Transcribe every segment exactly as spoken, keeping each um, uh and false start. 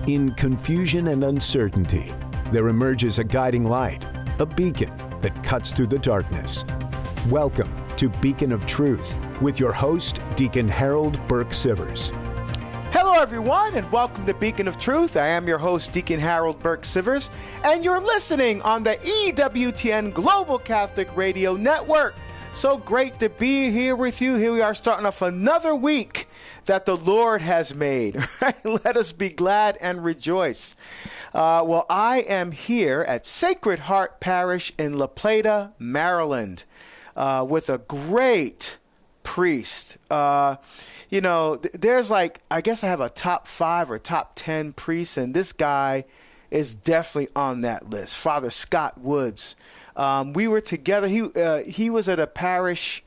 In confusion and uncertainty, there emerges a guiding light, a beacon that cuts through the darkness. Welcome to Beacon of Truth with your host, Deacon Harold Burke Sivers. Hello, everyone, and welcome to Beacon of Truth. I am your host, Deacon Harold Burke Sivers, and you're listening on the E W T N Global Catholic Radio Network. So great to be here with you. Here we are starting off another week that the Lord has made. Right? Let us be glad and rejoice. Uh, well, I am here at Sacred Heart Parish in La Plata, Maryland, uh, with a great priest. Uh, you know, th- there's like, I guess I have a top five or top ten priests, and this guy is definitely on that list. Father Scott Woods. Um, we were together. He uh, he was at a parish,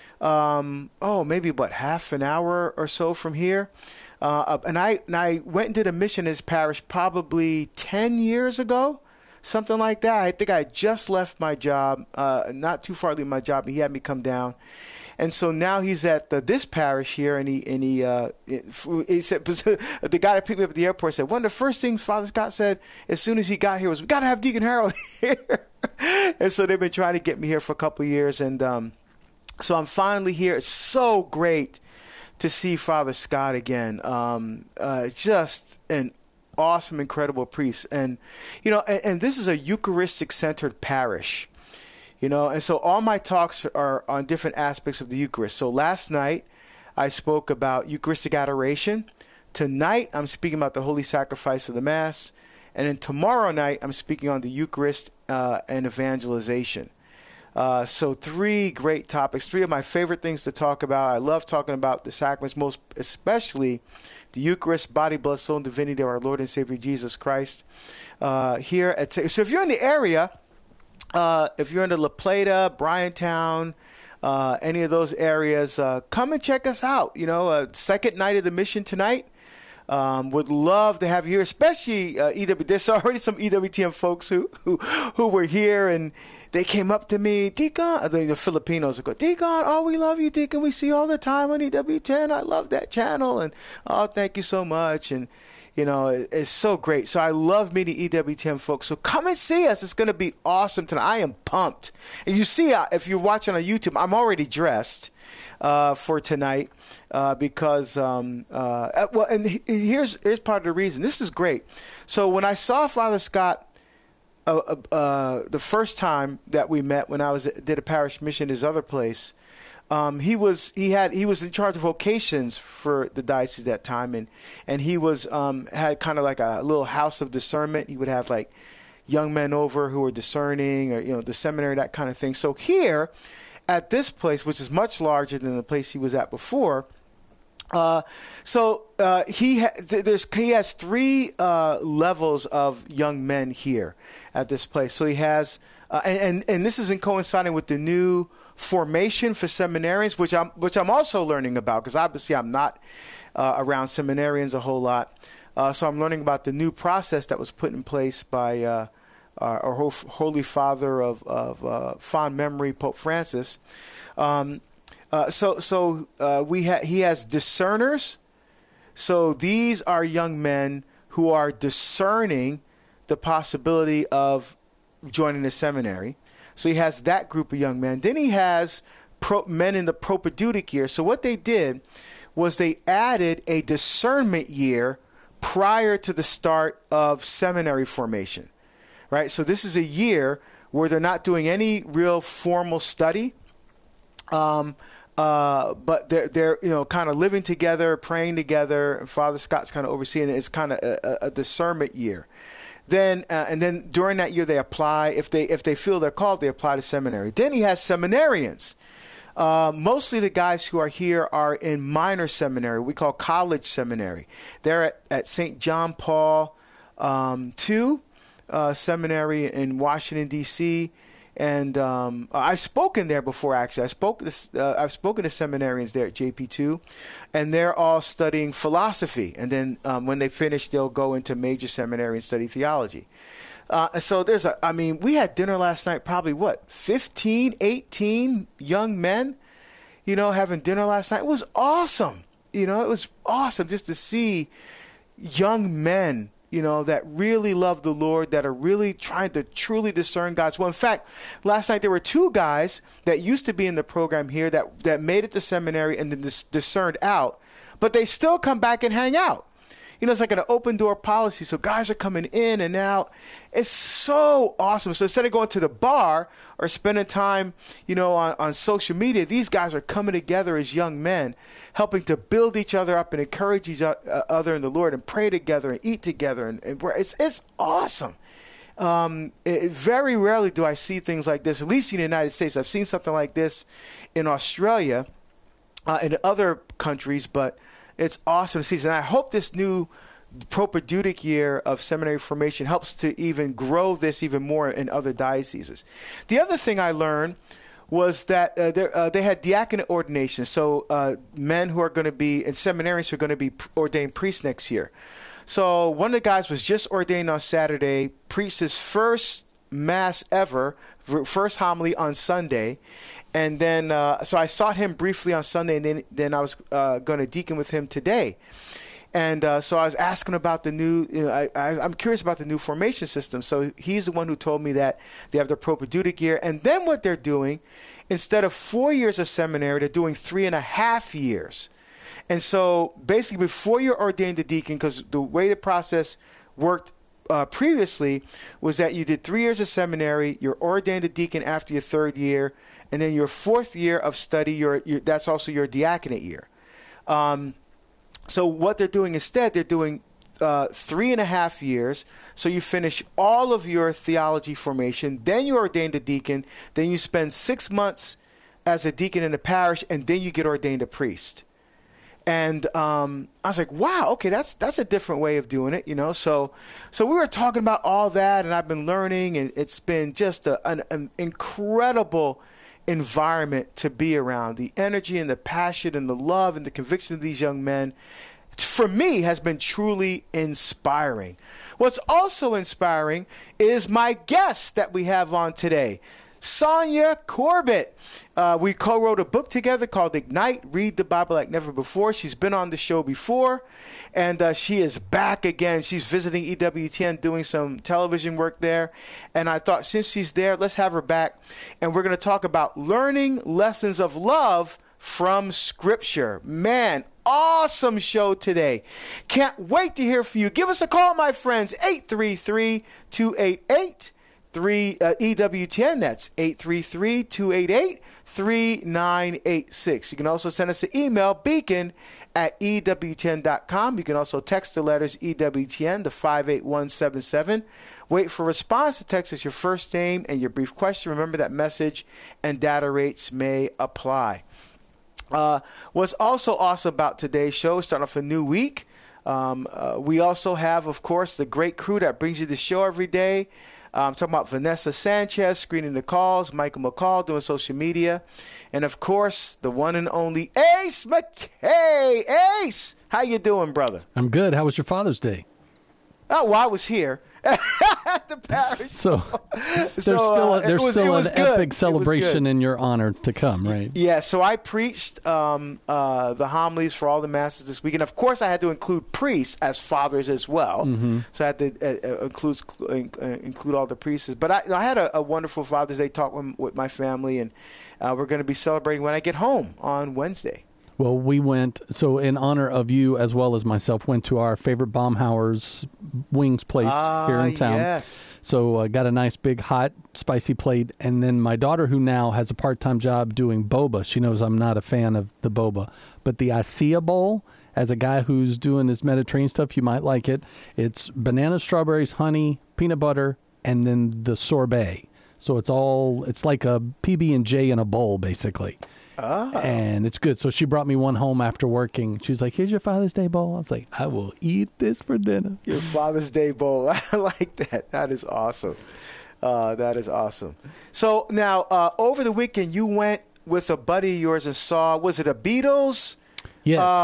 um, oh, maybe about half an hour or so from here. Uh, and I and I went and did a mission in his parish probably ten years ago, something like that. I think I had just left my job, uh, not too far leaving my job, and he had me come down. And so now he's at the, this parish here, and he and he uh, he said the guy that picked me up at the airport said one of the first things Father Scott said as soon as he got here was, "We got to have Deacon Harold here." And so they've been trying to get me here for a couple of years, and um, so I'm finally here. It's so great to see Father Scott again. Um, uh, just an awesome, incredible priest, and you know, and, and this is a Eucharistic-centered parish. You know, and so all my talks are on different aspects of the Eucharist. So last night, I spoke about Eucharistic adoration. Tonight, I'm speaking about the Holy Sacrifice of the Mass. And then tomorrow night, I'm speaking on the Eucharist uh, and evangelization. Uh, so three great topics, three of my favorite things to talk about. I love talking about the sacraments, most especially the Eucharist, body, blood, soul, and divinity of our Lord and Savior Jesus Christ. Uh, here at So if you're in the area, Uh, if you're in the La Plata, Bryantown, uh, any of those areas, uh, come and check us out. You know, uh, second night of the mission tonight. Um, would love to have you here, especially uh, E W. There's already some E W T N folks who, who who were here, and they came up to me, Deacon, the, the Filipinos would go, Deacon, oh, we love you, Deacon. We see you all the time on E W T N. I love that channel, and oh, thank you so much. And you know, it's so great. So I love meeting E W T N folks. So come and see us. It's going to be awesome tonight. I am pumped. And you see, if you're watching on YouTube, I'm already dressed uh, for tonight uh, because, um, uh, well, and here's here's part of the reason. This is great. So when I saw Father Scott uh, uh, the first time that we met, when I was did a parish mission at his other place, Um, he was he had he was in charge of vocations for the diocese that time, and and he was um, had kind of like a little house of discernment. He would have like young men over who were discerning, or you know, the seminary, that kind of thing. So here at this place, which is much larger than the place he was at before, uh, so uh, he ha- there's he has three uh, levels of young men here at this place. So he has uh, and, and and this isn't coinciding with the new formation for seminarians, which I'm which I'm also learning about, because obviously I'm not uh, around seminarians a whole lot. Uh, so I'm learning about the new process that was put in place by uh, our, our Holy Father of, of uh, fond memory, Pope Francis. Um, uh, so so uh, we ha- he has discerners. So these are young men who are discerning the possibility of joining the seminary. So he has that group of young men. Then he has pro- men in the propedeutic year. So what they did was they added a discernment year prior to the start of seminary formation, right? So this is a year where they're not doing any real formal study, um, uh, but they're they're you know kind of living together, praying together. And Father Scott's kind of overseeing it. It's kind of a, a discernment year. Then uh, and then during that year they apply. If they if they feel they're called, they apply to seminary. Then he has seminarians. Uh, mostly the guys who are here are in minor seminary. We call college seminary. They're at, at Saint John Paul um, the Second uh, Seminary in Washington D C And um, I've spoken there before. Actually, I spoke. This, uh, I've spoken to seminarians there at J P two, and they're all studying philosophy. And then um, when they finish, they'll go into major seminary and study theology. Uh, so there's a. I mean, we had dinner last night. Probably what, fifteen, eighteen young men, you know, having dinner last night. It was awesome. You know, it was awesome just to see young men you know, that really love the Lord, that are really trying to truly discern God's will. In fact, last night there were two guys that used to be in the program here that, that made it to seminary and then dis- discerned out, but they still come back and hang out. You know, it's like an open door policy. So guys are coming in and out. It's so awesome. So instead of going to the bar or spending time, you know, on, on social media, these guys are coming together as young men, helping to build each other up and encourage each other in the Lord and pray together and eat together. And, and it's, it's awesome. Um, it, very rarely do I see things like this, at least in the United States. I've seen something like this in Australia, uh, in other countries, but it's awesome to see. And I hope this new propedeutic year of seminary formation helps to even grow this even more in other dioceses. The other thing I learned was that uh, uh, they had diaconate ordinations. So uh, men who are going to be, and seminarians who are going to be ordained priests next year. So one of the guys was just ordained on Saturday, preached his first mass ever, first homily on Sunday. And then, uh, so I saw him briefly on Sunday, and then, then I was uh, going to deacon with him today. And uh, so I was asking about the new, you know, I, I, I'm curious about the new formation system. So he's the one who told me that they have their propedeutic year. And then what they're doing, instead of four years of seminary, they're doing three and a half years. And so basically before you're ordained a deacon, because the way the process worked Uh, previously was that you did three years of seminary, you're ordained a deacon after your third year, and then your fourth year of study, your, your, that's also your diaconate year. Um, so what they're doing instead, they're doing uh, three and a half years. So you finish all of your theology formation, then you're ordained a deacon, then you spend six months as a deacon in the parish, and then you get ordained a priest. And um, I was like, wow, okay, that's that's a different way of doing it, you know. So so we were talking about all that, and I've been learning, and it's been just a, an, an incredible environment to be around. The energy and the passion and the love and the conviction of these young men, for me, has been truly inspiring. What's also inspiring is my guest that we have on today, Sonia Corbett. Uh, we co-wrote a book together called Ignite, Read the Bible Like Never Before. She's been on the show before, and uh, she is back again. She's visiting E W T N, doing some television work there. And I thought, since she's there, let's have her back. And we're going to talk about learning lessons of love from Scripture. Man, awesome show today. Can't wait to hear from you. Give us a call, my friends, eight three three, two eight eight, three uh, E W T N. That's eight three three, two eight eight, three nine eight six. You can also send us an email, beacon at E W T N dot com. You can also text the letters E W T N to five eight one seven seven. Wait for a response to text us your first name and your brief question. Remember that message and data rates may apply. Uh, what's also awesome about today's show, starting off a new week, um, uh, we also have, of course, the great crew that brings you the show every day. I'm talking about Vanessa Sanchez screening the calls, Michael McCall doing social media, and of course the one and only Ace McKay. Ace, how you doing, brother? I'm good. How was your Father's Day? Oh, well, I was here at the parish. So there's so, still a, there's uh, was, still an good. epic celebration in your honor to come, right? Yeah. So I preached um, uh, the homilies for all the masses this week, and of course I had to include priests as fathers as well. Mm-hmm. So I had to uh, include uh, include all the priests. But I, I had a, a wonderful Father's Day talk with, with my family, and uh, we're going to be celebrating when I get home on Wednesday. Well, we went, so in honor of you as well as myself, went to our favorite Baumhauer's wings place ah, here in town. Yes. So uh, got a nice big hot spicy plate. And then my daughter, who now has a part-time job doing boba, she knows I'm not a fan of the boba, but the Asiya bowl, as a guy who's doing his Mediterranean stuff, you might like it. It's banana, strawberries, honey, peanut butter, and then the sorbet. So it's all, it's like a P B and J in a bowl, basically. Oh. And it's good. So she brought me one home after working. She's like, here's your Father's Day bowl. I was like, I will eat this for dinner. Your Father's Day bowl. I like that. That is awesome. Uh, that is awesome. So now, uh, over the weekend, you went with a buddy of yours and saw, was it a Beatles? Yes. Uh,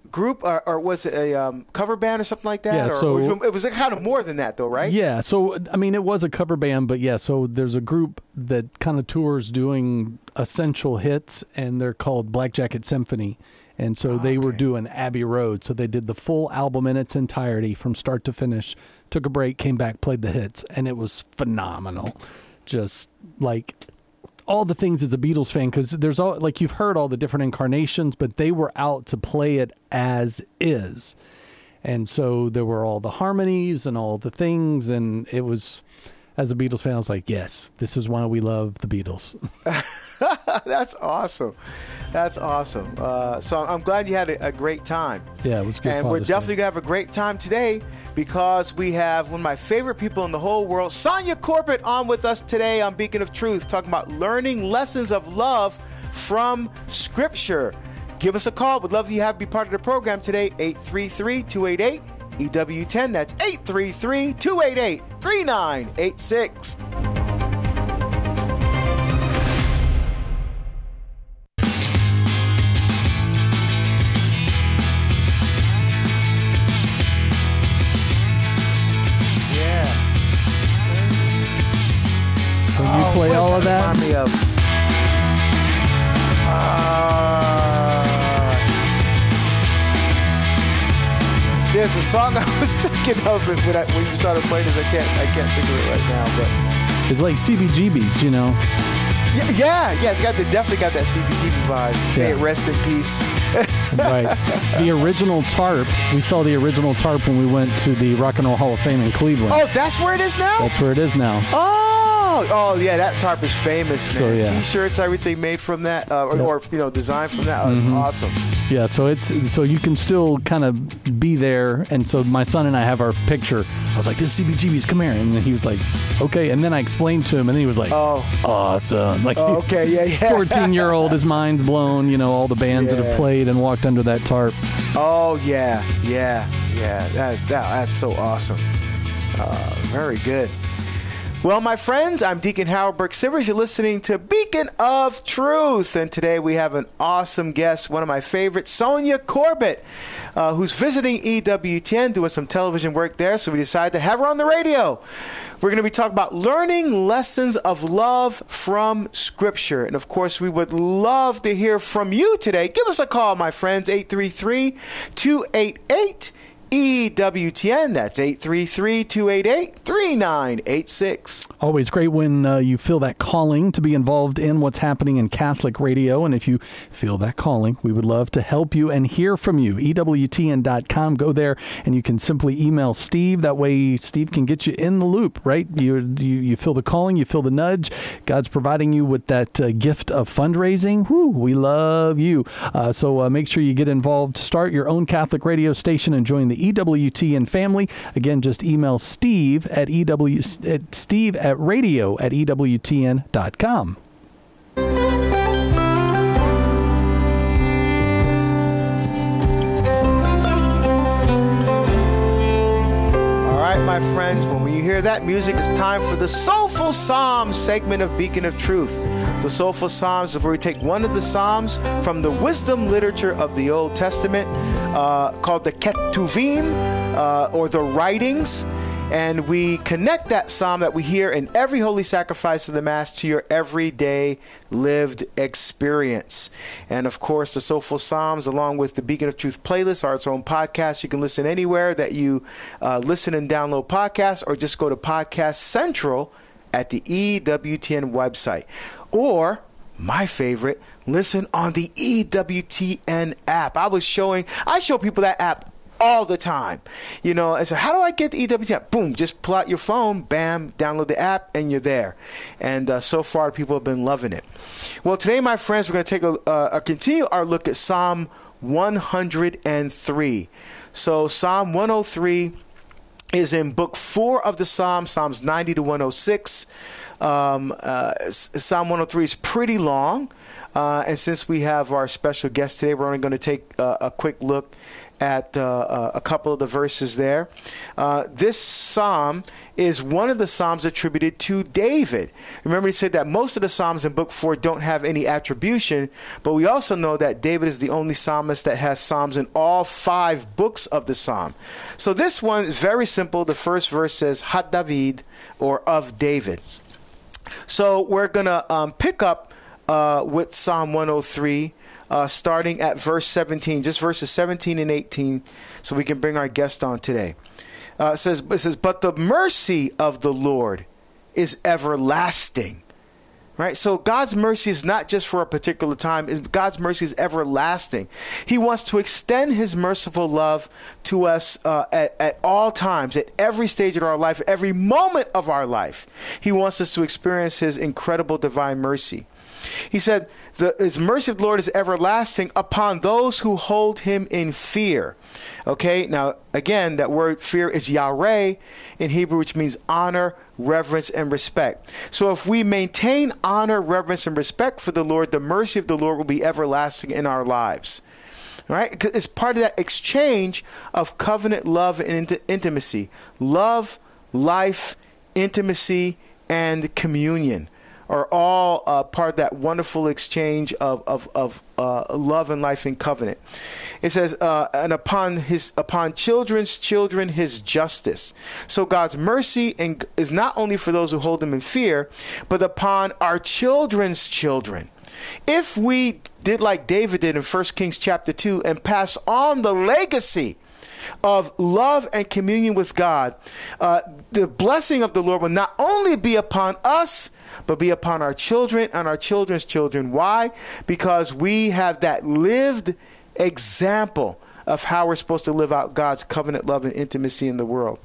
group, or, or was it a um, cover band or something like that? Yeah, or, so, or it was kind of more than that, though, right? Yeah, so, I mean, it was a cover band, but yeah, so there's a group that kind of tours doing essential hits, and they're called Black Jacket Symphony. And so they okay. were doing Abbey Road. So they did the full album in its entirety from start to finish, took a break, came back, played the hits, and it was phenomenal. Just like all the things as a Beatles fan, because there's all, like, you've heard all the different incarnations, but they were out to play it as is. And so there were all the harmonies and all the things, and it was, as a Beatles fan, I was like, yes, this is why we love the Beatles. That's awesome. That's awesome. Uh, so I'm glad you had a, a great time. Yeah, it was good. And Father's we're Day. definitely going to have a great time today because we have one of my favorite people in the whole world, Sonja Corbitt, on with us today on Beacon of Truth, talking about learning lessons of love from Scripture. Give us a call. We'd love to have you be part of the program today, eight three three, two eight eight, E W ten. That's eight three three, two eight eight, three nine eight six. When you play all of that? Remind me of? Uh, there's a song I was thinking of it when, I, when you started playing it. I can't, I can't think of it right now. But it's like C B G B's, you know. Yeah, yeah, yeah. It's got the definitely got that C B G B vibe. Yeah. Hey, rest in peace. Right. The original tarp. We saw the original tarp when we went to the Rock and Roll Hall of Fame in Cleveland. Oh, that's where it is now? That's where it is now. Oh, oh yeah, that tarp is famous, man. So, yeah. T-shirts, everything made from that, uh, or, Yeah. or you know, designed from that. Oh, that's Mhm. awesome. Yeah, so it's so you can still kind of be there, and so my son and I have our picture. I was like, "This is C B G B's, come here," and then he was like, "Okay," and then I explained to him, and then he was like, Oh, "Awesome!" Like, oh okay, yeah, yeah. fourteen-year-old, his mind's blown. You know, all the bands that Yeah. have played and walked under that tarp. Oh yeah, yeah, yeah. That, that that's so awesome. Uh, very good. Well, my friends, I'm Deacon Harold Burke-Sivers. You're listening to Beacon of Truth, and today we have an awesome guest, one of my favorites, Sonja Corbitt, uh, who's visiting E W T N, doing some television work there. So we decided to have her on the radio. We're going to be talking about learning lessons of love from Scripture. And, of course, we would love to hear from you today. Give us a call, my friends, eight three three, two eight eight, E W T N. That's eight three three, two eight eight, three nine eight six. Always great when uh, you feel that calling to be involved in what's happening in Catholic radio. And if you feel that calling, we would love to help you and hear from you. E W T N dot com. Go there and you can simply email Steve. That way Steve can get you in the loop, right? You you, you feel the calling, you feel the nudge. God's providing you with that uh, gift of fundraising. Whew, we love you. Uh, so uh, make sure you get involved. Start your own Catholic radio station and join the E W T N family. Again, just email Steve at EW at Steve at radio at E W T N dot com. All right, my friends, when you hear that music, it's time for the Soulful Psalms segment of Beacon of Truth. The Soulful Psalms is where we take one of the Psalms from the wisdom literature of the Old Testament, uh, called the Ketuvim, uh, or the writings, and we connect that psalm that we hear in every holy sacrifice of the Mass to your everyday lived experience. And of course, the Soulful Psalms, along with the Beacon of Truth playlist, are its own podcast. You can listen anywhere that you uh, listen and download podcasts, or just go to Podcast Central at the E W T N website. Or, my favorite, listen on the E W T N app. I was showing, I show people that app all the time. You know, I said, how do I get the E W T N app? Boom, just pull out your phone, bam, download the app, and you're there. And uh, so far, people have been loving it. Well, today, my friends, we're going to take a, uh, a continue our look at Psalm one hundred three. So, Psalm one oh three is in book four of the Psalms, Psalms ninety to one oh six. Um, uh, Psalm one oh three is pretty long. Uh, and since we have our special guest today, we're only going to take uh, a quick look at uh, a couple of the verses there. Uh, this psalm is one of the psalms attributed to David. Remember, he said that most of the psalms in book four don't have any attribution, but we also know that David is the only psalmist that has psalms in all five books of the psalm. So this one is very simple. The first verse says, Hat David, or of David. So we're going to um, pick up uh, with Psalm one oh three, Uh, starting at verse seventeen, just verses seventeen and eighteen, so we can bring our guest on today. Uh, it says, it says, but the mercy of the Lord is everlasting. Right? So God's mercy is not just for a particular time. God's mercy is everlasting. He wants to extend his merciful love to us uh, at, at all times, at every stage of our life, every moment of our life. He wants us to experience his incredible divine mercy. He said, the, his mercy of the Lord is everlasting upon those who hold him in fear. Okay, now, again, that word fear is yareh in Hebrew, which means honor, reverence, and respect. So if we maintain honor, reverence, and respect for the Lord, the mercy of the Lord will be everlasting in our lives. All right? It's part of that exchange of covenant love and int- intimacy. Love, life, intimacy, and communion are all uh, part of that wonderful exchange of of, of uh, love and life and covenant. It says, uh, and upon his upon children's children his justice. So God's mercy and is not only for those who hold him in fear, but upon our children's children. If we did like David did in First Kings chapter two and pass on the legacy of love and communion with God, uh, the blessing of the Lord will not only be upon us, but be upon our children and our children's children. Why? Because we have that lived example of how we're supposed to live out God's covenant love and intimacy in the world.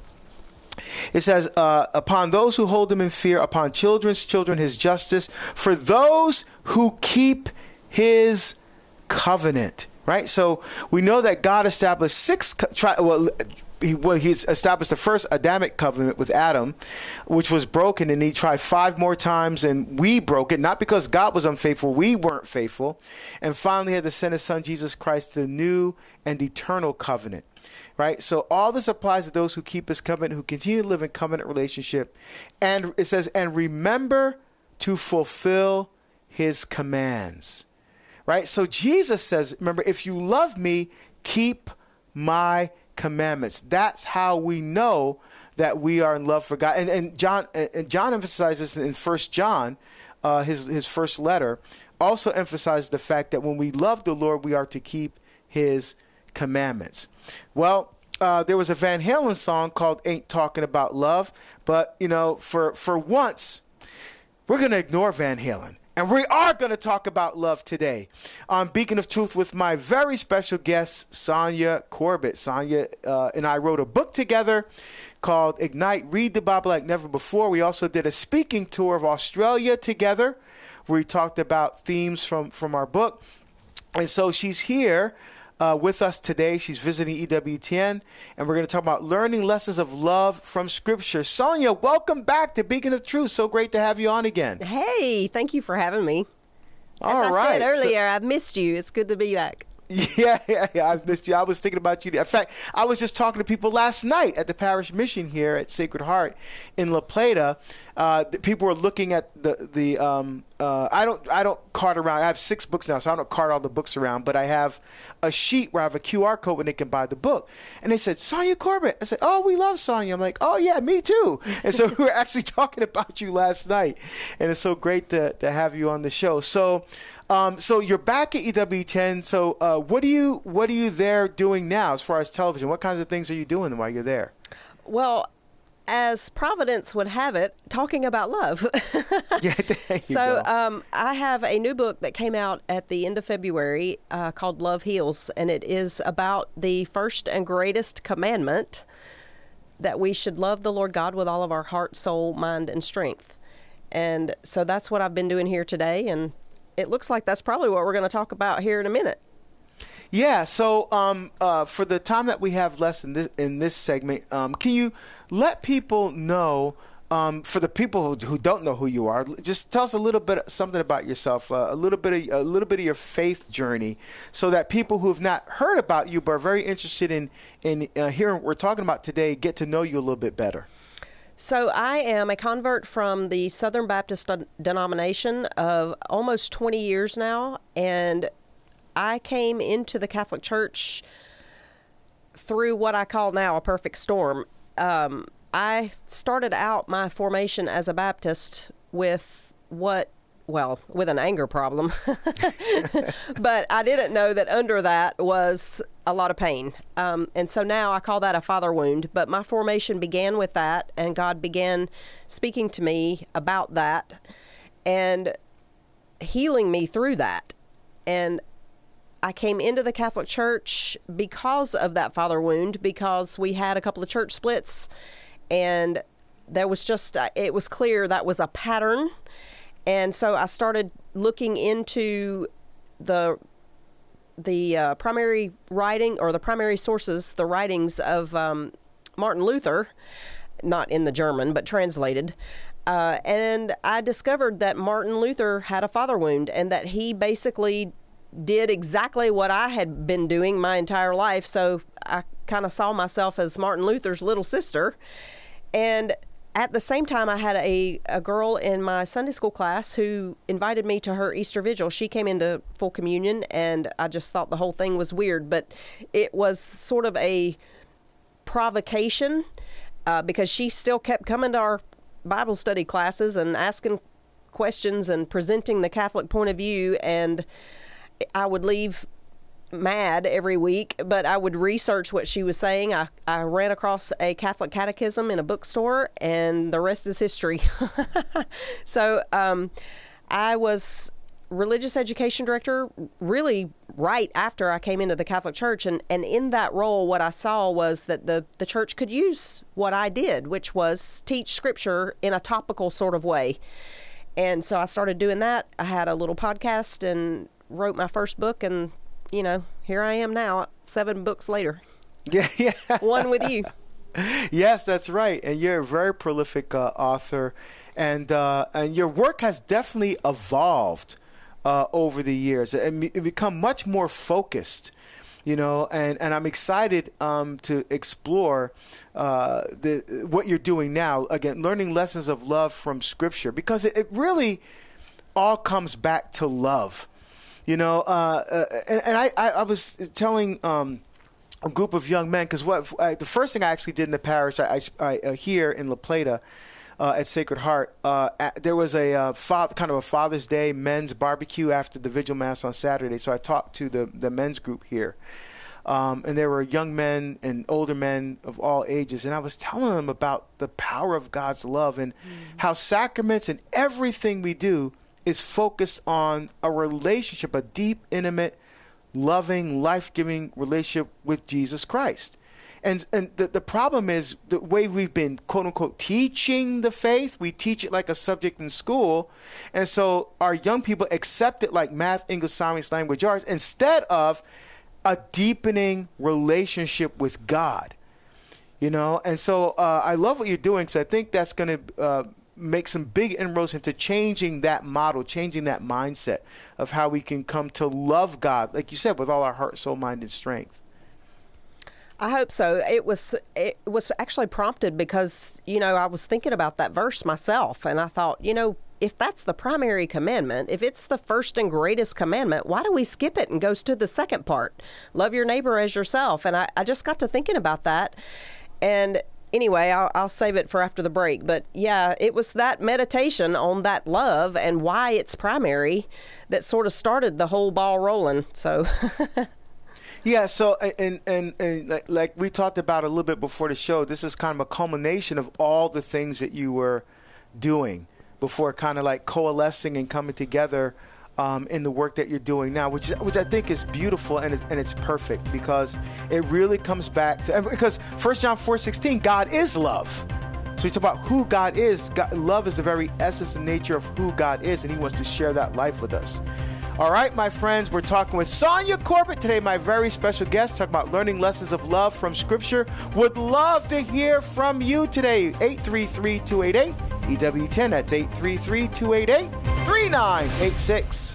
It says, uh, upon those who hold him in fear, upon children's children his justice, for those who keep his covenant. Right? So we know that God established six, well, he, well, he's established the first Adamic covenant with Adam, which was broken, and he tried five more times, and we broke it, not because God was unfaithful, we weren't faithful, and finally had to send his son Jesus Christ to the new and eternal covenant. Right? So all this applies to those who keep his covenant, who continue to live in covenant relationship. And it says, and remember to fulfill his commands. Right? So Jesus says, remember, if you love me, keep my commandments. That's how we know that we are in love for God. And, and John and John emphasizes in First John, uh, his, his first letter, also emphasizes the fact that when we love the Lord, we are to keep his commandments. Well, uh, there was a Van Halen song called Ain't Talking About Love. But, you know, for, for once, we're going to ignore Van Halen. And we are going to talk about love today on Beacon of Truth with my very special guest, Sonia Corbett. Sonia uh, and I wrote a book together called Ignite, Read the Bible Like Never Before. We also did a speaking tour of Australia together where we talked about themes from, from our book. And so she's here Uh, with us today. She's visiting E W T N, and we're going to talk about learning lessons of love from Scripture. Sonia, welcome back to Beacon of Truth. So great to have you on again. Hey, thank you for having me. As All I right. said earlier, so, I've missed you. It's good to be back. Yeah, yeah, yeah, I've missed you. I was thinking about you. In fact, I was just talking to people last night at the parish mission here at Sacred Heart in La Plata. Uh, the people were looking at the the. Um, uh, I don't I don't cart around. I have six books now, so I don't cart all the books around. But I have a sheet where I have a Q R code when they can buy the book. And they said, Sonia Corbett. I said, oh, we love Sonia. I'm like, oh yeah, me too. And so we were actually talking about you last night, and it's so great to to have you on the show. So. Um, so you're back at E W T N. So uh, what are you what are you there doing now as far as television? What kinds of things are you doing while you're there? Well, as Providence would have it, talking about love. Yeah, there you so go. Um, I have a new book that came out at the end of February uh, called Love Heals, and it is about the first and greatest commandment, that we should love the Lord God with all of our heart, soul, mind, and strength. And so that's what I've been doing here today, and it looks like that's probably what we're going to talk about here in a minute. Yeah. So um, uh, for the time that we have left in this in this segment, um, can you let people know um, for the people who, who don't know who you are, just tell us a little bit something about yourself, uh, a little bit of a little bit of your faith journey, so that people who have not heard about you but are very interested in in uh, hearing what we're talking about today get to know you a little bit better. So I am a convert from the Southern Baptist denomination of almost twenty years now, and I came into the Catholic Church through what I call now a perfect storm. Um, I started out my formation as a Baptist with what, well, with an anger problem, but I didn't know that under that was a lot of pain. Um, and so now I call that a father wound, but my formation began with that, and God began speaking to me about that and healing me through that. And I came into the Catholic Church because of that father wound, because we had a couple of church splits, and there was just, it was clear that was a pattern. And so I started looking into the the uh, primary writing, or the primary sources, the writings of um, Martin Luther, not in the German, but translated. Uh, and I discovered that Martin Luther had a father wound, and that he basically did exactly what I had been doing my entire life. So I kind of saw myself as Martin Luther's little sister. And at the same time, I had a, a girl in my Sunday school class who invited me to her Easter vigil. She came into full communion, and I just thought the whole thing was weird, but it was sort of a provocation uh, because she still kept coming to our Bible study classes and asking questions and presenting the Catholic point of view, and I would leave mad every week, but I would research what she was saying. I, I ran across a Catholic catechism in a bookstore, and the rest is history. So um, I was religious education director really right after I came into the Catholic Church, and, and in that role, what I saw was that the, the church could use what I did, which was teach scripture in a topical sort of way. And so I started doing that. I had a little podcast and wrote my first book, and you know, here I am now, seven books later. Yeah, yeah. One with you. Yes, that's right. And you're a very prolific uh, author, and uh, and your work has definitely evolved uh, over the years and it become much more focused. You know, and, and I'm excited um, to explore uh, the what you're doing now. Again, learning lessons of love from Scripture, because it, it really all comes back to love. You know, uh, uh, and, and I, I, I was telling um, a group of young men, because what I, the first thing I actually did in the parish, I, I, I uh, here in La Plata uh, at Sacred Heart, uh, at, there was a uh, father, kind of a Father's Day men's barbecue after the Vigil Mass on Saturday. So I talked to the, the men's group here. Um, and there were young men and older men of all ages. And I was telling them about the power of God's love and mm. how sacraments and everything we do is focused on a relationship, a deep, intimate, loving, life-giving relationship with Jesus Christ. And and the, the problem is the way we've been, quote unquote, teaching the faith. We teach it like a subject in school. And so our young people accept it like math, English, science, language, arts, instead of a deepening relationship with God. You know, and so uh, I love what you're doing, because I think that's going to uh, make some big inroads into changing that model, changing that mindset of how we can come to love God, like you said, with all our heart, soul, mind, and strength. I hope so. It was it was actually prompted because, you know, I was thinking about that verse myself, and I thought, you know, if that's the primary commandment, if it's the first and greatest commandment, why do we skip it and go to the second part? Love your neighbor as yourself. And I, I just got to thinking about that. And anyway, I'll, I'll save it for after the break. But yeah, it was that meditation on that love and why it's primary that sort of started the whole ball rolling. So... Yeah, so and, and and like, like we talked about a little bit before the show, this is kind of a culmination of all the things that you were doing before kind of like coalescing and coming together um, in the work that you're doing now, which which I think is beautiful and, it, and it's perfect, because it really comes back to, because First John four sixteen, God is love. So we talk about who God is. God, love is the very essence and nature of who God is, and he wants to share that life with us. All right, my friends, we're talking with Sonja Corbett today, my very special guest, talking about learning lessons of love from Scripture. Would love to hear from you today. eight three three, two eight eight, E W ten. That's eight three three, two eight eight, three nine eight six.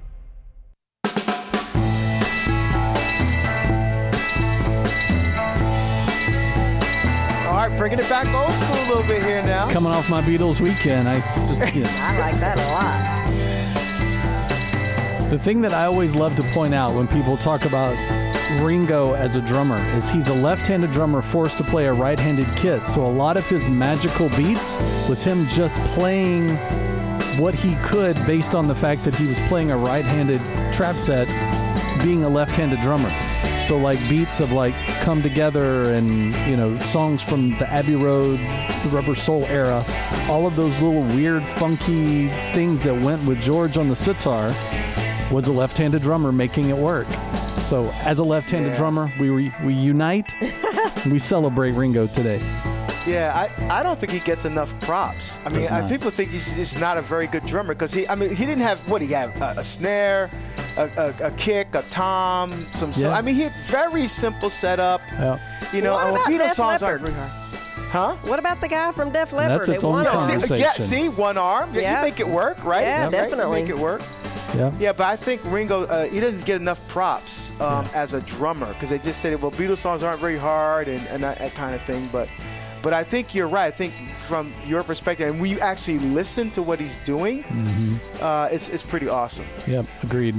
All right, bringing it back old school a little bit here now. Coming off my Beatles weekend, I it's just you know. I like that a lot. The thing that I always love to point out when people talk about Ringo as a drummer is he's a left-handed drummer forced to play a right-handed kit. So a lot of his magical beats was him just playing what he could based on the fact that he was playing a right-handed trap set, being a left-handed drummer. So like beats of like Come Together and, you know, songs from the Abbey Road, the Rubber Soul era, all of those little weird, funky things that went with George on the sitar was a left-handed drummer making it work. So as a left-handed yeah. drummer, we re- we unite, and we celebrate Ringo today. Yeah, I, I don't think he gets enough props. I mean, I, people think he's just not a very good drummer because he, I mean, he didn't have, what, he had a, a snare, a, a, a kick, a tom, some, yeah. so, I mean, he had very simple setup. Yeah. You know, what and about Beatles Def songs Leppard? aren't very hard. Huh? What about the guy from Def Leppard? That's its It own won conversation. on- See, yeah, see, one arm. Yeah. You make it work, right? Yeah, Right? definitely. You make it work. Yeah. Yeah, but I think Ringo, uh, he doesn't get enough props um, Yeah. as a drummer because they just said, well, Beatles songs aren't very hard and, and that, that kind of thing. But but I think you're right. I think from your perspective, and when you actually listen to what he's doing, Mm-hmm. uh, it's, it's pretty awesome. Yep, agreed.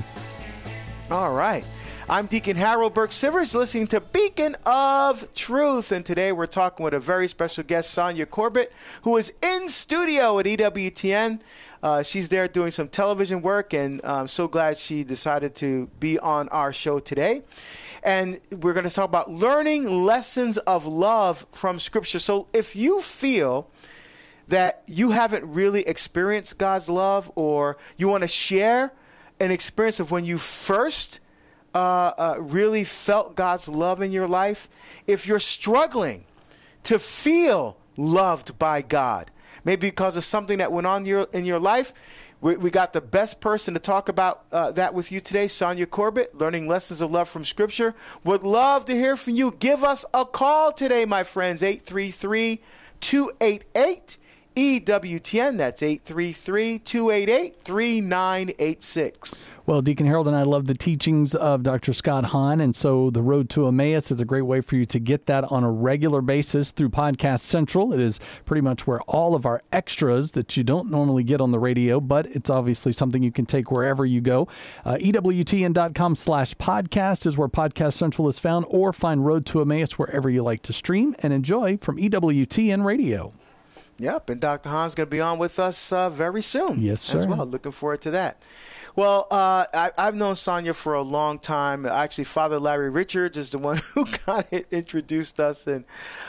All right. I'm Deacon Harold Burke-Sivers, listening to Beacon of Truth. And today we're talking with a very special guest, Sonja Corbett, who is in studio at E W T N. Uh, she's there doing some television work, and I'm so glad she decided to be on our show today. And we're going to talk about learning lessons of love from Scripture. So if you feel that you haven't really experienced God's love, or you want to share an experience of when you first Uh, uh, really felt God's love in your life, if you're struggling to feel loved by God, maybe because of something that went on in your, in your life, we, we got the best person to talk about uh, that with you today, Sonja Corbett, learning lessons of love from Scripture. Would love to hear from you. Give us a call today, my friends, eight three three, two eight eight, E W T N. That's eight three three, two eight eight, three nine eight six. Well, Deacon Harold and I love the teachings of Doctor Scott Hahn, and so the Road to Emmaus is a great way for you to get that on a regular basis through Podcast Central. It is pretty much where all of our extras that you don't normally get on the radio, but it's obviously something you can take wherever you go. Uh, E W T N dot com slash podcast is where Podcast Central is found, or find Road to Emmaus wherever you like to stream and enjoy from E W T N Radio. Yep, and Doctor Hahn's going to be on with us uh, very soon. Yes, sir. As well. Looking forward to that. Well, uh, I, I've known Sonja for a long time. Actually, Father Larry Richards is the one who kind of introduced us. And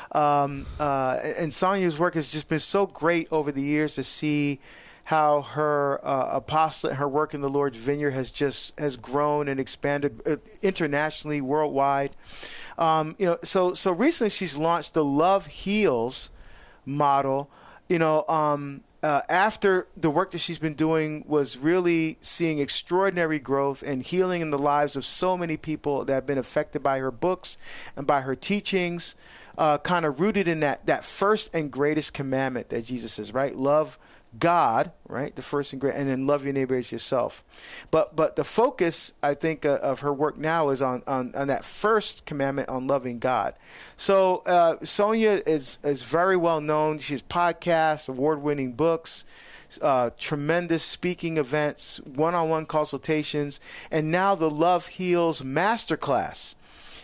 um, uh, and Sonja's work has just been so great over the years to see how her uh, apostolate, her work in the Lord's vineyard has just has grown and expanded uh, internationally, worldwide. Um, you know, so so recently she's launched the Love Heals model. You know, um, uh, after the work that she's been doing was really seeing extraordinary growth and healing in the lives of so many people that have been affected by her books and by her teachings, uh, kind of rooted in that that first and greatest commandment that Jesus says, right? Love God, right? The first and great, and then love your neighbor as yourself. But but the focus, I think, uh, of her work now is on, on on that first commandment on loving God. So uh, Sonja is is very well known. She has podcasts, award-winning books, uh, tremendous speaking events, one-on-one consultations, and now the Love Heals Masterclass.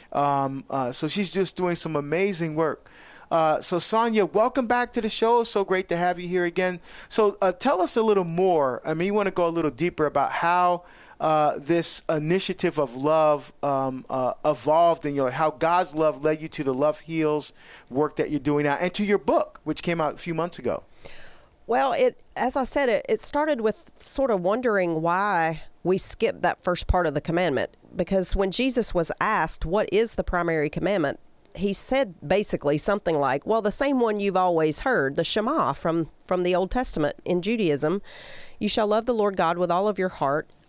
Um, uh, so she's just doing some amazing work. Uh, so, Sonja, welcome back to the show. It's so great to have you here again. So uh, tell us a little more. I mean, you want to go a little deeper about how uh, this initiative of love um, uh, evolved in your life, how God's love led you to the Love Heals work that you're doing now, and to your book, which came out a few months ago. Well, it as I said, it, it started with sort of wondering why we skipped that first part of the commandment. Because when Jesus was asked, what is the primary commandment? He said basically something like, well, the same one you've always heard, the Shema from, from the Old Testament in Judaism. You shall love the Lord God with all of your heart,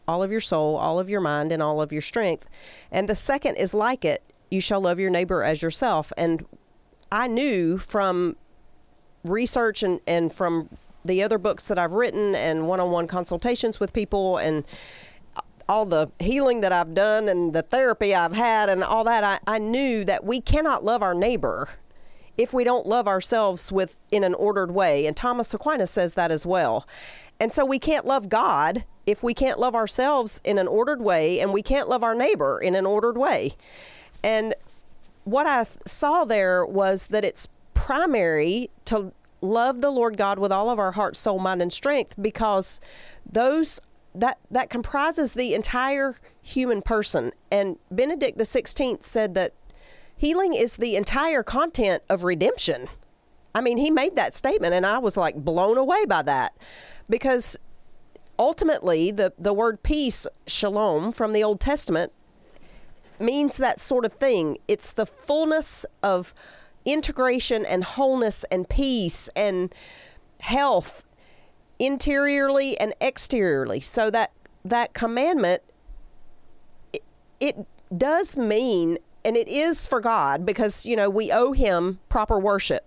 all of your soul, all of your mind, and all of your strength. And the second is like it, you shall love your neighbor as yourself. And I knew from research and, and from the other books that I've written and one-on-one consultations with people and all the healing that I've done and the therapy I've had and all that, I, I knew that we cannot love our neighbor if we don't love ourselves with in an ordered way. And Thomas Aquinas says that as well. And so we can't love God if we can't love ourselves in an ordered way, and we can't love our neighbor in an ordered way. And what I saw there was that it's primary to love the Lord God with all of our heart, soul, mind, and strength, because those that that comprises the entire human person. And Benedict the sixteenth said that healing is the entire content of redemption. I mean, he made that statement, and I was like blown away by that, because ultimately the, the word peace, shalom, from the Old Testament means that sort of thing. It's the fullness of integration and wholeness and peace and health, interiorly and exteriorly. So that that commandment, it, it does mean, and it is for God, because, you know, we owe him proper worship.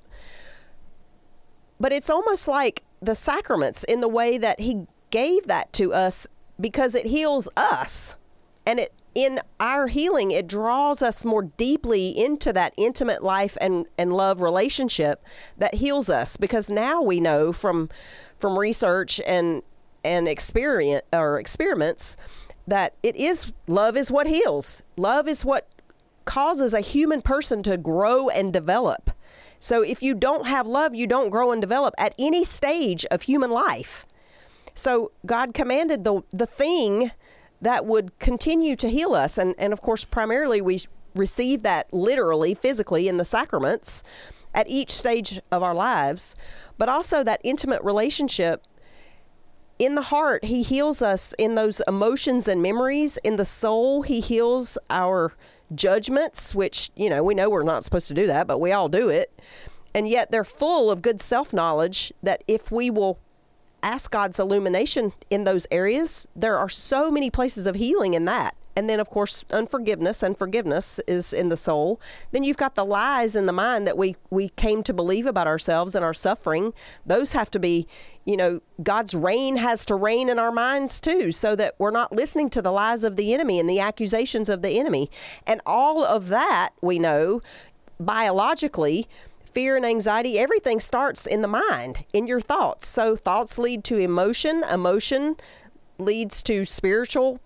But it's almost like the sacraments in the way that he gave that to us, because it heals us. And it in our healing, it draws us more deeply into that intimate life and, and love relationship that heals us. Because now we know from from research and and experience or experiments that it is love is what heals. Love is what causes a human person to grow and develop. So if you don't have love, you don't grow and develop at any stage of human life. So God commanded the the thing that would continue to heal us. And, and of course, primarily we receive that literally, physically in the sacraments at each stage of our lives, but also that intimate relationship in the heart. He heals us in those emotions and memories. In the soul, he heals our judgments, which, you know, we know we're not supposed to do that, but we all do it. And yet they're full of good self-knowledge that if we will ask God's illumination in those areas, there are so many places of healing in that. And then, of course, unforgiveness and forgiveness is in the soul. Then you've got the lies in the mind that we, we came to believe about ourselves and our suffering. Those have to be, you know, God's reign has to reign in our minds too, so that we're not listening to the lies of the enemy and the accusations of the enemy. And all of that, we know, biologically, fear and anxiety, everything starts in the mind, in your thoughts. So thoughts lead to emotion. Emotion leads to spiritual.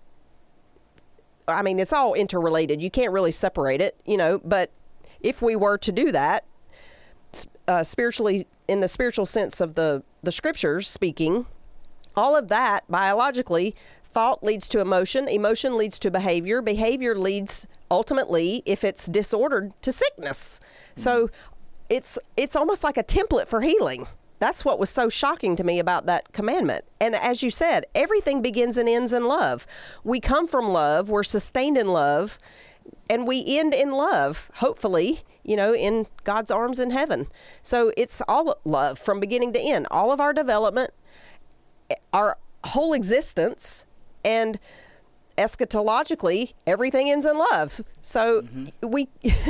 I mean, it's all interrelated. You can't really separate it, you know, but if we were to do that, uh, spiritually, in the spiritual sense of the, the scriptures speaking, all of that biologically, thought leads to emotion. Emotion leads to behavior. Behavior leads ultimately, if it's disordered, to sickness. Mm-hmm. So It's it's almost like a template for healing. That's what was so shocking to me about that commandment. And as you said, everything begins and ends in love. We come from love, we're sustained in love, and we end in love, hopefully, you know, in God's arms in heaven. So it's all love from beginning to end. All of our development, our whole existence, and eschatologically, everything ends in love. So mm-hmm. we...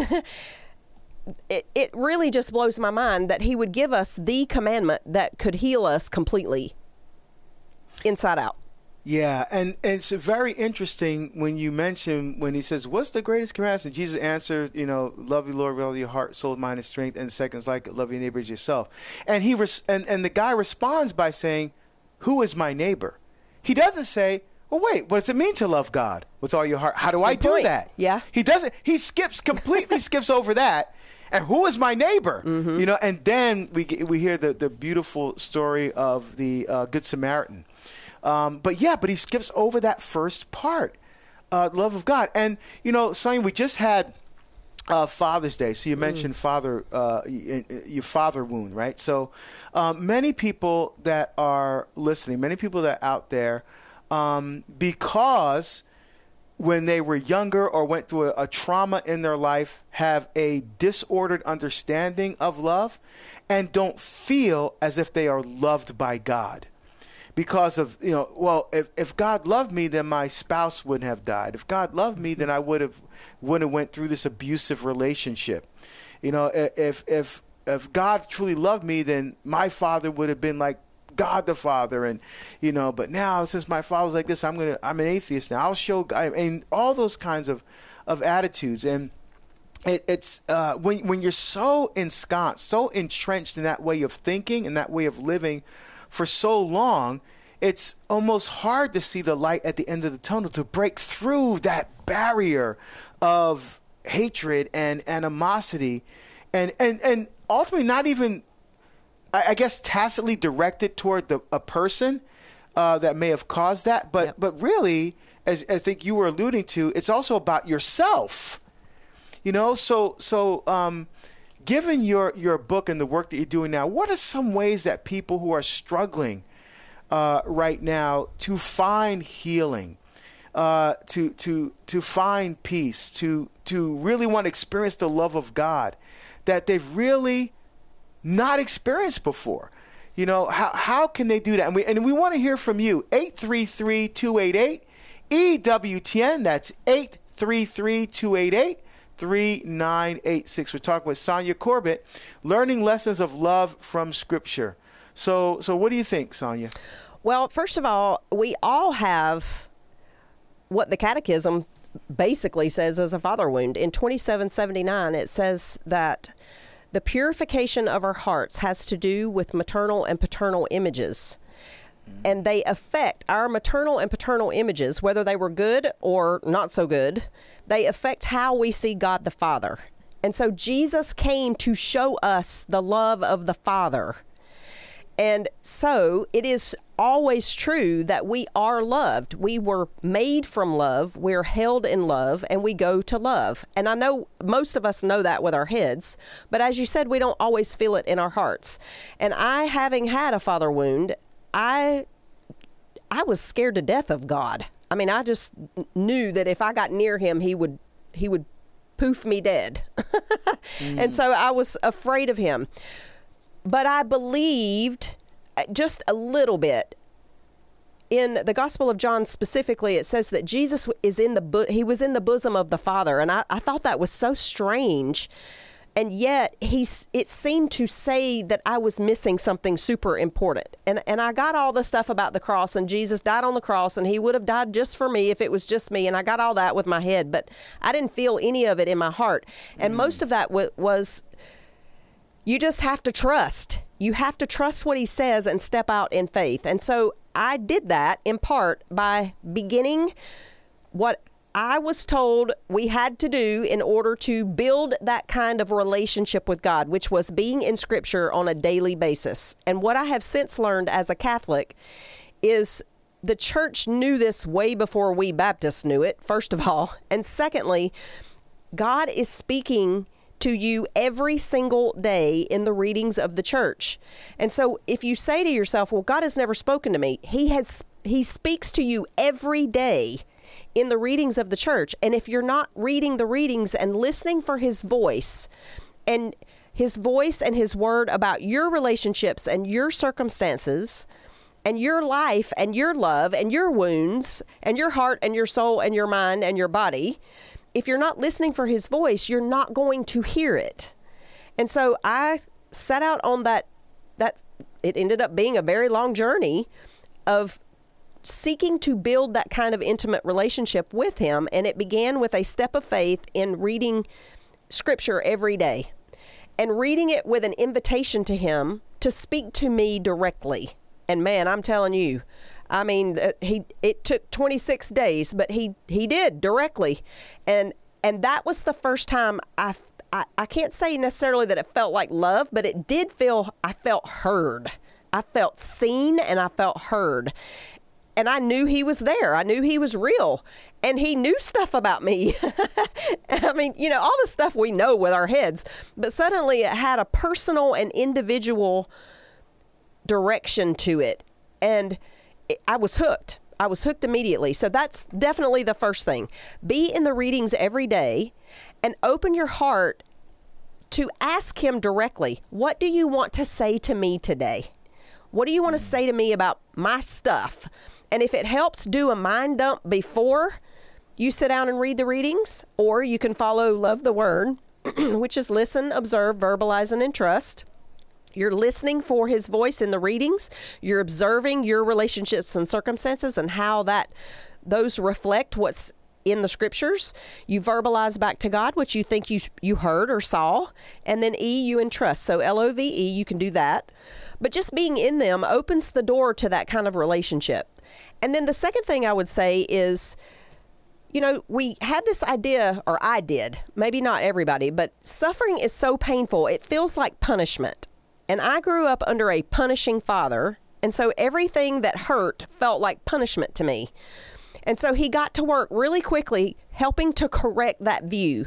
It, it really just blows my mind that he would give us the commandment that could heal us completely inside out. Yeah, and, and it's very interesting when you mention, when he says, what's the greatest commandment? And Jesus answered, you know, love your Lord with all your heart, soul, mind, and strength. And the second is like, love your neighbor as yourself. And he res- and, and the guy responds by saying, who is my neighbor? He doesn't say, well, wait, what does it mean to love God with all your heart? How do Good I do point. that? Yeah. He doesn't, he skips, completely skips over that. And who is my neighbor? Mm-hmm. You know, and then we we hear the, the beautiful story of the uh, Good Samaritan. Um, but yeah, but he skips over that first part, uh, love of God. And, you know, Sonny, we just had uh, Father's Day. So you mentioned mm. father, uh, your father wound, right? So um, many people that are listening, many people that are out there, um, because when they were younger or went through a, a trauma in their life, have a disordered understanding of love and don't feel as if they are loved by God. because of, you know, well, if, if God loved me, then my spouse wouldn't have died. If God loved me, then I would have wouldn't have went through this abusive relationship. You know, if if if God truly loved me, then my father would have been like God the Father, and you know. But now, since my father's like this, I'm gonna I'm an atheist now. I'll show God, and all those kinds of of attitudes. And it, it's uh, when when you're so ensconced, so entrenched in that way of thinking and that way of living for so long, it's almost hard to see the light at the end of the tunnel, to break through that barrier of hatred and animosity, and and and ultimately not even, I guess, tacitly directed toward the a person uh, that may have caused that, but yep. but really, as I think you were alluding to, it's also about yourself. You know, so so um, given your your book and the work that you're doing now, what are some ways that people who are struggling uh, right now to find healing, uh, to to to find peace, to to really want to experience the love of God that they've really not experienced before? You know, how how can they do that? And we and we want to hear from you. eight three three, two eight eight, E W T N. That's eight three three, two eight eight, three nine eight six. We're talking with Sonja Corbitt, learning lessons of love from Scripture. So so what do you think, Sonja? Well, first of all, we all have what the Catechism basically says is a father wound. In twenty-seven seventy-nine, it says that the purification of our hearts has to do with maternal and paternal images. And they affect our maternal and paternal images, whether they were good or not so good. They affect how we see God the Father. And so Jesus came to show us the love of the Father. And so it is always true that we are loved. We were made from love. We're held in love, and we go to love. And I know most of us know that with our heads, but as you said, we don't always feel it in our hearts. And I, having had a father wound, I I was scared to death of God. I mean, I just knew that if I got near him, he would he would poof me dead. mm. And so I was afraid of him. But I believed just a little bit. In the Gospel of John specifically, it says that Jesus is in the bo- he was in the bosom of the Father, and I, I thought that was so strange. And yet, he, it seemed to say that I was missing something super important. And and I got all the stuff about the cross, and Jesus died on the cross, and he would have died just for me if it was just me. And I got all that with my head, but I didn't feel any of it in my heart. And mm. most of that w- was, you just have to trust. You have to trust what he says and step out in faith. And so I did that in part by beginning what I was told we had to do in order to build that kind of relationship with God, which was being in Scripture on a daily basis. And what I have since learned as a Catholic is the church knew this way before we Baptists knew it, first of all. And secondly, God is speaking to you every single day in the readings of the church. And so if you say to yourself, well, God has never spoken to me, he has, he speaks to you every day in the readings of the church. And if you're not reading the readings and listening for his voice and his voice and his word about your relationships and your circumstances and your life and your love and your wounds and your heart and your soul and your mind and your body, if you're not listening for his voice, you're not going to hear it. And so I set out on that, that it ended up being a very long journey of seeking to build that kind of intimate relationship with him. And it began with a step of faith in reading Scripture every day and reading it with an invitation to him to speak to me directly. And man, I'm telling you, I mean, he it took twenty-six days, but he, he did directly. And and that was the first time I, I, I can't say necessarily that it felt like love, but it did feel, I felt heard. I felt seen and I felt heard. And I knew he was there. I knew he was real. And he knew stuff about me. I mean, you know, all the stuff we know with our heads. But suddenly it had a personal and individual direction to it. And it, I was hooked. I was hooked immediately. So that's definitely the first thing. Be in the readings every day and open your heart to ask him directly, what do you want to say to me today? What do you want to say to me about my stuff? And if it helps, do a mind dump before you sit down and read the readings, or you can follow Love the Word, which is listen, observe, verbalize, and entrust. You're listening for his voice in the readings. You're observing your relationships and circumstances and how that those reflect what's in the scriptures. You verbalize back to God what you think you you heard or saw. And then E, you entrust. So L O V E, you can do that. But just being in them opens the door to that kind of relationship. And then the second thing I would say is, you know, we had this idea, or I did, maybe not everybody, but suffering is so painful. It feels like punishment. And I grew up under a punishing father. And so everything that hurt felt like punishment to me. And so he got to work really quickly helping to correct that view.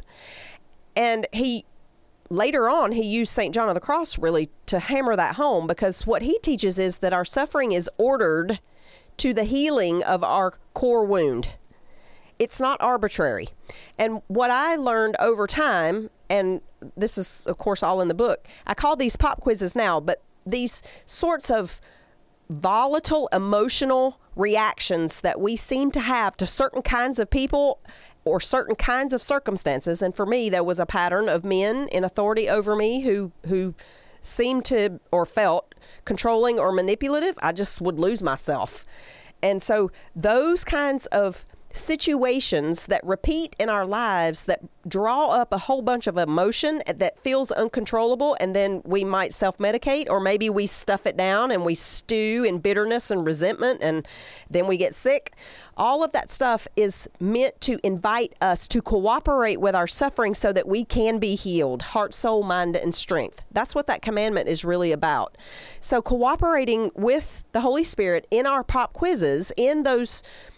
And he, later on, he used Saint John of the Cross really to hammer that home, because what he teaches is that our suffering is ordered to the healing of our core wound. It's not arbitrary. And what I learned over time, and this is, of course, all in the book, I call these pop quizzes now, but these sorts of volatile emotional reactions that we seem to have to certain kinds of people or certain kinds of circumstances. And for me, there was a pattern of men in authority over me who who seemed to or felt controlling or manipulative. I just would lose myself. And so those kinds of situations that repeat in our lives that draw up a whole bunch of emotion that feels uncontrollable, and then we might self-medicate, or maybe we stuff it down and we stew in bitterness and resentment, and then we get sick. All of that stuff is meant to invite us to cooperate with our suffering so that we can be healed, heart, soul, mind, and strength. That's what that commandment is really about. So cooperating with the Holy Spirit in our pop quizzes, in those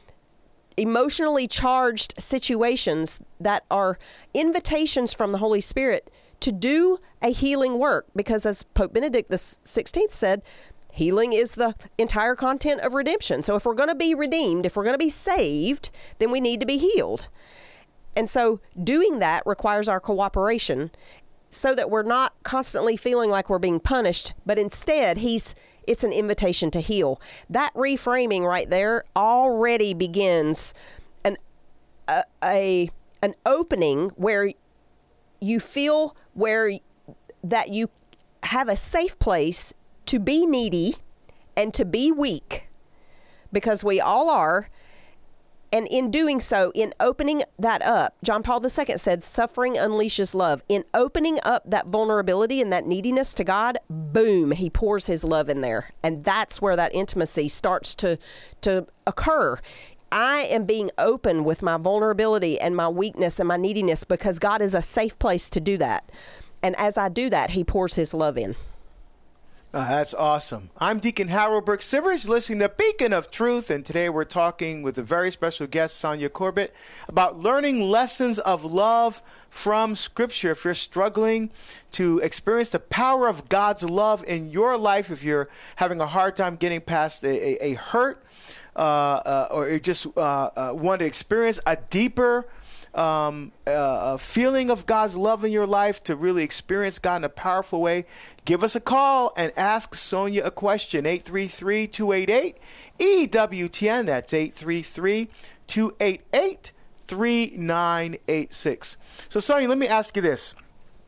emotionally charged situations that are invitations from the Holy Spirit to do a healing work, because as Pope Benedict the sixteenth said, healing is the entire content of redemption. So if we're going to be redeemed, if we're going to be saved, then we need to be healed. And so doing that requires our cooperation so that we're not constantly feeling like we're being punished, but instead he's it's an invitation to heal. That reframing right there already begins an a, a an opening where you feel where that you have a safe place to be needy and to be weak, because we all are. And in doing so, in opening that up, John Paul the Second said, suffering unleashes love. In opening up that vulnerability and that neediness to God, boom, he pours his love in there. And that's where that intimacy starts to, to occur. I am being open with my vulnerability and my weakness and my neediness because God is a safe place to do that. And as I do that, he pours his love in. Oh, that's awesome. I'm Deacon Harold Burke-Sivers, listening to Beacon of Truth, and today we're talking with a very special guest, Sonia Corbett, about learning lessons of love from Scripture. If you're struggling to experience the power of God's love in your life, if you're having a hard time getting past a, a, a hurt, uh, uh, or you just uh, uh, want to experience a deeper Um, uh, a feeling of God's love in your life, to really experience God in a powerful way, give us a call and ask Sonia a question. eight three three, two eight eight, E W T N. That's eight three three, two eight eight, three nine eight six. So Sonia, let me ask you this.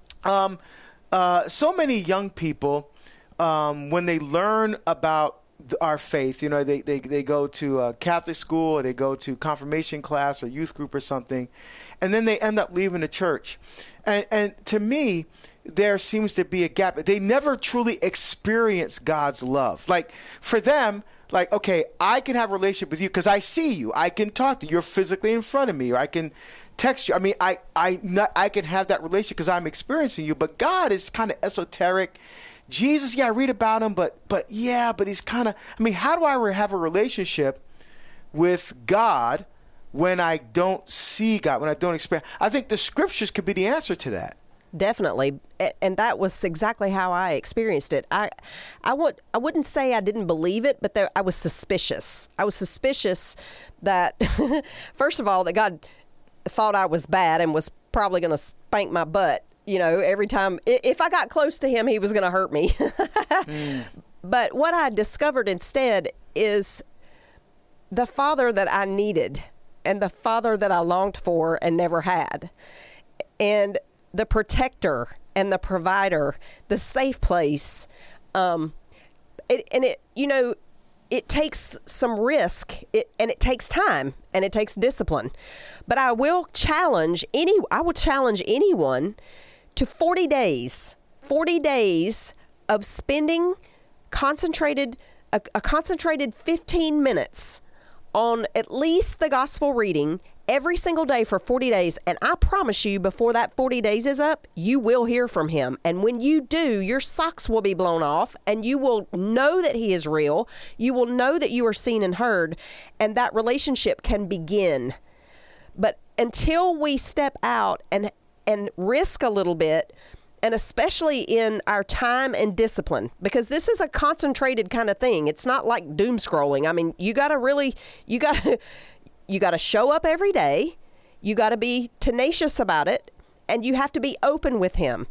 Um, uh, so many young people, um, when they learn about our faith, you know, they, they, they go to a Catholic school, or they go to confirmation class or youth group or something, and then they end up leaving the church. And, and to me, there seems to be a gap. They never truly experience God's love. Like for them, like, okay, I can have a relationship with you because I see you. I can talk to you. You're physically in front of me, or I can text you. I mean, I, I, not, I can have that relationship because I'm experiencing you. But God is kind of esoteric. Jesus, yeah, I read about him, but but yeah, but he's kind of, I mean, how do I have a relationship with God when I don't see God, when I don't experience? I think the scriptures could be the answer to that. Definitely. And that was exactly how I experienced it. I I would I wouldn't say I didn't believe it, but there, I was suspicious. I was suspicious that, first of all, that God thought I was bad and was probably going to spank my butt. You know, every time, if I got close to him, he was going to hurt me. mm. but what I discovered instead is the father that I needed and the father that I longed for and never had, and the protector and the provider, the safe place. Um, it, and it, you know, it takes some risk, it, and it takes time, and it takes discipline. But I will challenge any, I will challenge anyone to forty days, forty days of spending concentrated, a, a concentrated fifteen minutes on at least the gospel reading every single day for forty days. And I promise you, before that forty days is up, you will hear from him. And when you do, your socks will be blown off, and you will know that he is real. You will know that you are seen and heard, and that relationship can begin. But until we step out and and risk a little bit, and especially in our time and discipline, because this is a concentrated kind of thing. It's not like doom scrolling. I mean, you got to really, you got to, you got to show up every day. You got to be tenacious about it, and you have to be open with him.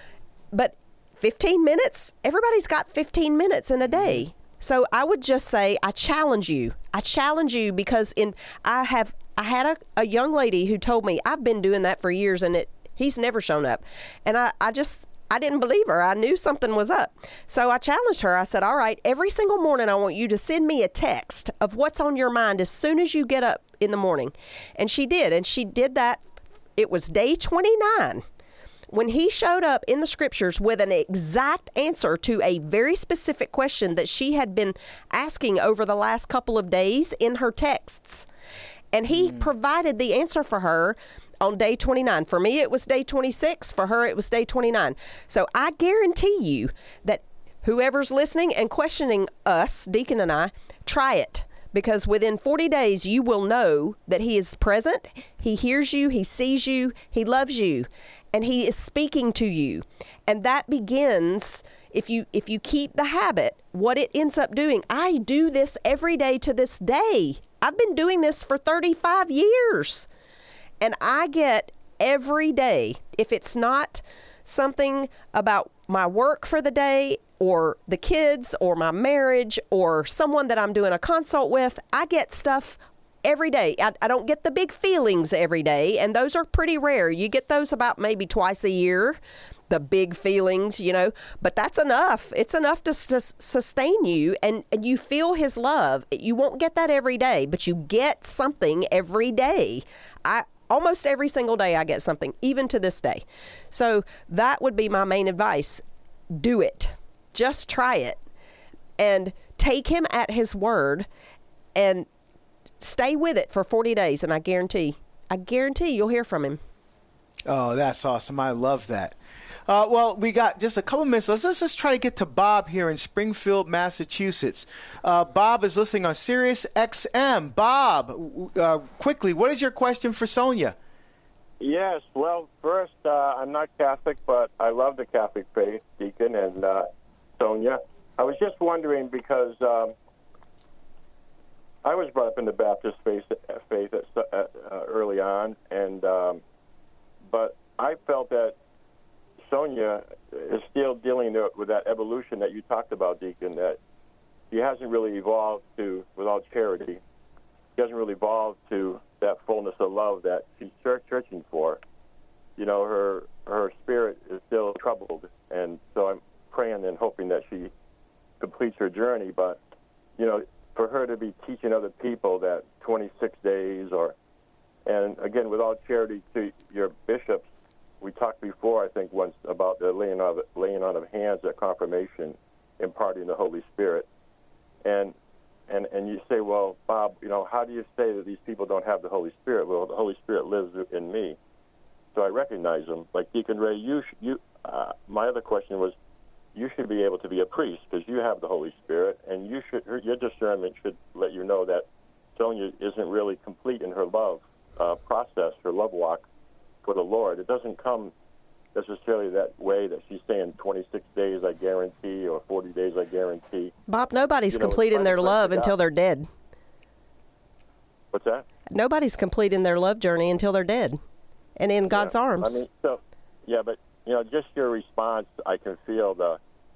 But fifteen minutes, everybody's got fifteen minutes in a day. So I would just say, I challenge you. I challenge you because in, I have, I had a, a young lady who told me, I've been doing that for years, and it, he's never shown up. And I, I just, I didn't believe her. I knew something was up. So I challenged her. I said, all right, every single morning I want you to send me a text of what's on your mind as soon as you get up in the morning. And she did. And she did that. It was day twenty-nine when he showed up in the scriptures with an exact answer to a very specific question that she had been asking over the last couple of days in her texts. And he mm. provided the answer for her on day twenty-nine. For me, it was day twenty-six. For her, it was day twenty-nine. So I guarantee you that whoever's listening and questioning us, Deacon and I, try it. Because within forty days, you will know that he is present, he hears you, he sees you, he loves you, and he is speaking to you. And that begins, if you if you keep the habit, what it ends up doing. I do this every day to this day. I've been doing this for thirty-five years. And I get every day, if it's not something about my work for the day or the kids or my marriage or someone that I'm doing a consult with, I get stuff every day. I, I don't get the big feelings every day, and those are pretty rare. You get those about maybe twice a year, the big feelings, you know, but that's enough. It's enough to s- sustain you, and, and you feel his love. You won't get that every day, but you get something every day. I Almost every single day I get something, even to this day. So that would be my main advice. Do it. Just try it. And take him at his word and stay with it for forty days. And I guarantee, I guarantee you'll hear from him. Oh, that's awesome. I love that. Uh, well, we got just a couple minutes. Let's, let's just try to get to Bob here in Springfield, Massachusetts. Uh, Bob is listening on Sirius X M. Bob, uh, quickly, what is your question for Sonia? Yes. Well, first, uh, I'm not Catholic, but I love the Catholic faith, Deacon and uh, Sonia. I was just wondering because um, I was brought up in the Baptist faith, faith at, uh, early on, and um, but I felt that Sonia is still dealing with that evolution that you talked about, Deacon, that she hasn't really evolved to, without charity, she hasn't really evolved to that fullness of love that she's searching for. You know, her her spirit is still troubled, and so I'm praying and hoping that she completes her journey. But, you know, for her to be teaching other people that twenty-six days or, and again, without charity to your bishops, we talked before, I think, once about the laying on of, laying on of hands at confirmation, imparting the Holy Spirit. And and and you say, well, Bob, you know, how do you say that these people don't have the Holy Spirit? Well, the Holy Spirit lives in me, so I recognize them. Like Deacon Ray, you, sh- you. Uh, my other question was, you should be able to be a priest because you have the Holy Spirit, and you should your discernment should let you know that Sonia isn't really complete in her love uh, process, her love walk for the Lord. It doesn't come necessarily that way that she's saying twenty-six days I guarantee or forty days I guarantee. Bob, nobody's You know, complete in their love until they're dead. What's that? Nobody's complete in their love journey until they're dead and in God's yeah. arms. I mean, so, yeah, but, you know, just your response, I can feel the,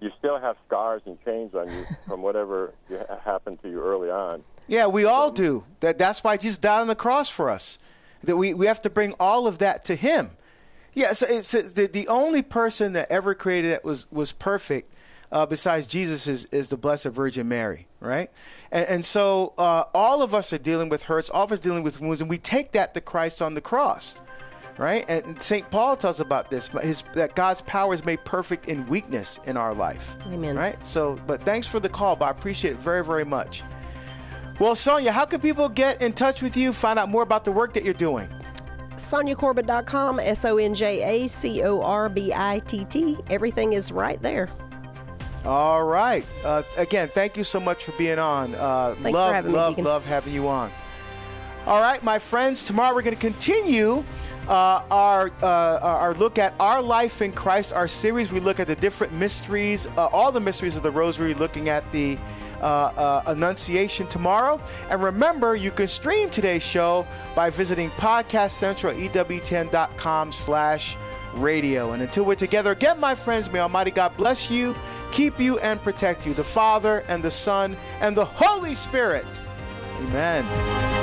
you still have scars and chains on you from whatever you ha- happened to you early on. Yeah, we all do. That that's why Jesus died on the cross for us. That we, we have to bring all of that to him. Yeah, so it's the the only person that ever created that was was perfect, uh, besides Jesus, is is the Blessed Virgin Mary, right? And, and so uh, all of us are dealing with hurts, all of us are dealing with wounds, and we take that to Christ on the cross. Right? And Saint Paul tells us about this, his, that God's power is made perfect in weakness in our life. Amen. Right? So, but thanks for the call, but I appreciate it very, very much. Well, Sonia, how can people get in touch with you, find out more about the work that you're doing? Sonia Corbett dot com, S O N J A C O R B I T T. Everything is right there. All right. Uh, again, thank you so much for being on. Uh, Thanks love, for having me, love, Deacon. love having you on. All right, my friends, tomorrow we're going to continue uh, our uh, our look at Our Life in Christ, our series. We look at the different mysteries, uh, all the mysteries of the Rosary, looking at the uh, uh, Annunciation tomorrow. And remember, you can stream today's show by visiting Podcast Central at E W T N dot com slash radio. And until we're together again, my friends, may Almighty God bless you, keep you, and protect you, the Father and the Son and the Holy Spirit. Amen.